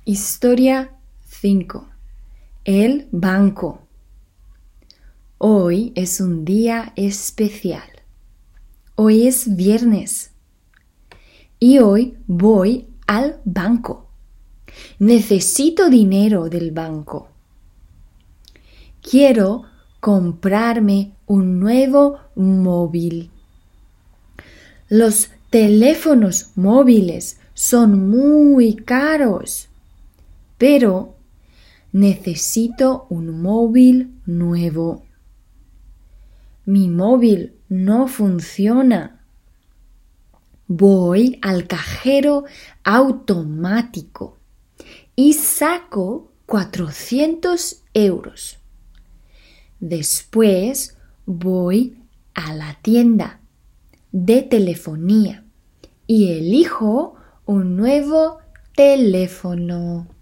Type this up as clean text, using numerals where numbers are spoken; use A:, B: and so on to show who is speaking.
A: Historia 5. El banco. Hoy es un día especial. Hoy es viernes. Y hoy voy al banco. Necesito dinero del banco. Quiero comprarme un nuevo móvil. Los teléfonos móviles son muy caros. Pero necesito un móvil nuevo. Mi móvil no funciona. Voy al cajero automático y saco 400 euros. Después voy a la tienda de telefonía y elijo un nuevo teléfono.